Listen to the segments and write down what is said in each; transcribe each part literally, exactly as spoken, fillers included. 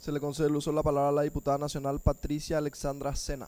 Se le concede el uso de la palabra a la diputada nacional Patricia Alexandra Sena.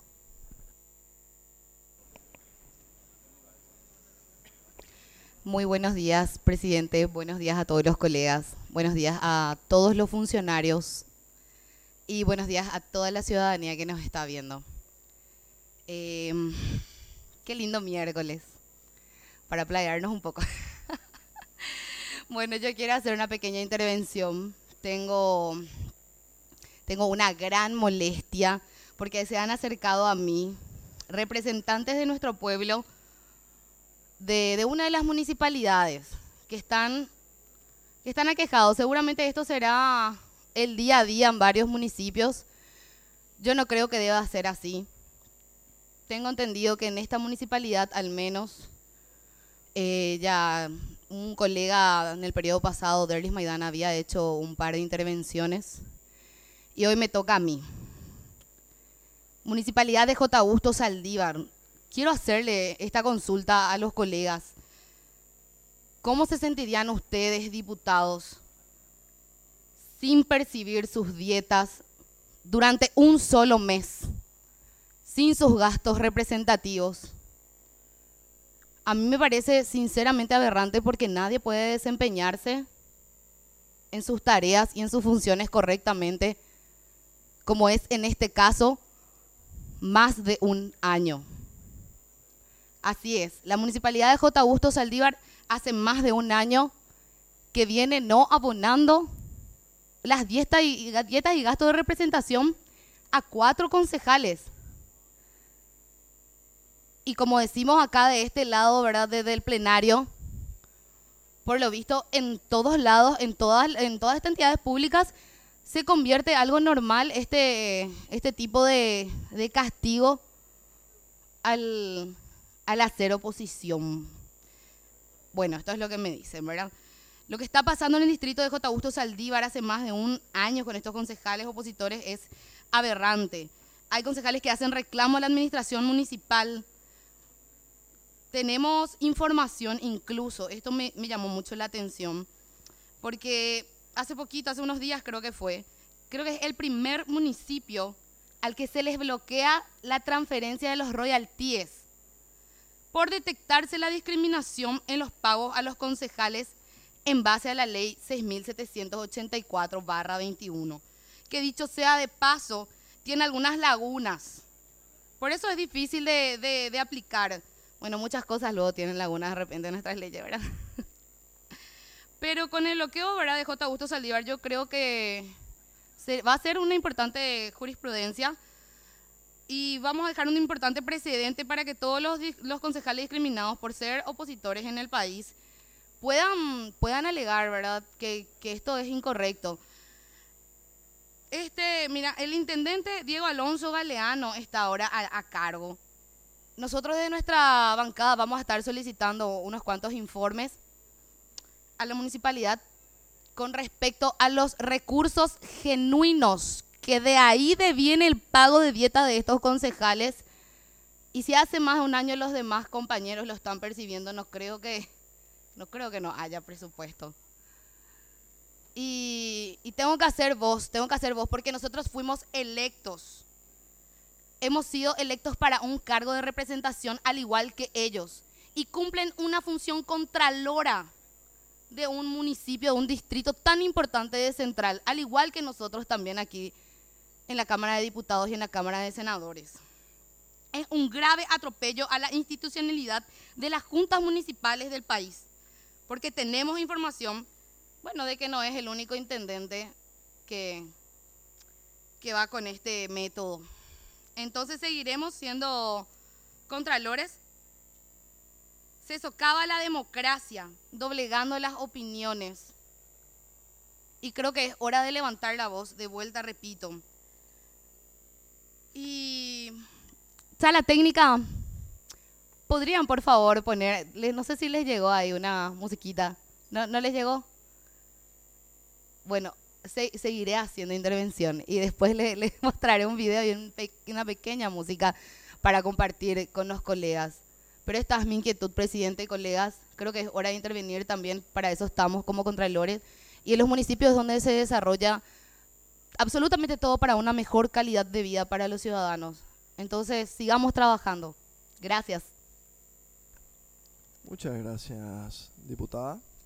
Muy buenos días, presidente. Buenos días a todos los colegas. Buenos días a todos los funcionarios. Y buenos días a toda la ciudadanía que nos está viendo. Eh, qué lindo miércoles para playarnos un poco. Bueno, yo quiero hacer una pequeña intervención. Tengo, tengo una gran molestia porque se han acercado a mí representantes de nuestro pueblo de, de una de las municipalidades que están, que están aquejados. Seguramente esto será el día a día en varios municipios. Yo no creo que deba ser así. Tengo entendido que en esta municipalidad al menos eh, ya un colega en el periodo pasado, Derlis Maidana, había hecho un par de intervenciones y hoy me toca a mí. Municipalidad de J. Augusto Saldívar. Quiero hacerle esta consulta a los colegas. ¿Cómo se sentirían ustedes, diputados, sin percibir sus dietas durante un solo mes, sin sus gastos representativos? A mí me parece sinceramente aberrante porque nadie puede desempeñarse en sus tareas y en sus funciones correctamente, como es en este caso, más de un año. Así es, la Municipalidad de J. Augusto Saldívar hace más de un año que viene no abonando las dietas y, dietas y gastos de representación a cuatro concejales. Y como decimos acá de este lado, ¿verdad?, desde el plenario, por lo visto en todos lados, en todas, en todas estas entidades públicas, se convierte algo normal este, este tipo de, de castigo al, al hacer oposición. Bueno, esto es lo que me dicen, ¿verdad? Lo que está pasando en el distrito de J. Augusto Saldívar hace más de un año con estos concejales opositores es aberrante. Hay concejales que hacen reclamo a la administración municipal. Tenemos información incluso, esto me, me llamó mucho la atención, porque hace poquito, hace unos días creo que fue, creo que es el primer municipio al que se les bloquea la transferencia de los royalties por detectarse la discriminación en los pagos a los concejales en base a la ley seis mil setecientos ochenta y cuatro barra veintiuno, que dicho sea de paso, tiene algunas lagunas. Por eso es difícil de, de, de aplicar. Bueno, muchas cosas luego tienen lagunas de repente en nuestras leyes, ¿verdad? Pero con el bloqueo, ¿verdad?, de J. Augusto Saldívar, yo creo que se, va a ser una importante jurisprudencia y vamos a dejar un importante precedente para que todos los, los concejales discriminados por ser opositores en el país puedan, puedan alegar, ¿verdad?, que, que esto es incorrecto. Este, mira, el intendente Diego Alonso Galeano está ahora a, a cargo. Nosotros de nuestra bancada vamos a estar solicitando unos cuantos informes a la municipalidad con respecto a los recursos genuinos, que de ahí deviene el pago de dieta de estos concejales. Y si hace más de un año los demás compañeros lo están percibiendo, no creo que no, creo que no haya presupuesto. Y, y tengo que hacer voz, tengo que hacer voz porque nosotros fuimos electos. Hemos sido electos para un cargo de representación al igual que ellos y cumplen una función contralora de un municipio, de un distrito tan importante de Central, al igual que nosotros también aquí en la Cámara de Diputados y en la Cámara de Senadores. Es un grave atropello a la institucionalidad de las juntas municipales del país, porque tenemos información, bueno, de que no es el único intendente que, que va con este método. Entonces seguiremos siendo contralores. Se socava la democracia, doblegando las opiniones. Y creo que es hora de levantar la voz, de vuelta, repito. Y sala técnica, ¿podrían por favor poner, no sé si les llegó ahí una musiquita? ¿No, no les llegó? Bueno, Se, seguiré haciendo intervención y después les le mostraré un video y un pe, una pequeña música para compartir con los colegas. Pero esta es mi inquietud, presidente y colegas. Creo que es hora de intervenir también, para eso estamos como contralores. Y en los municipios donde se desarrolla absolutamente todo para una mejor calidad de vida para los ciudadanos. Entonces, sigamos trabajando. Gracias. Muchas gracias, diputada.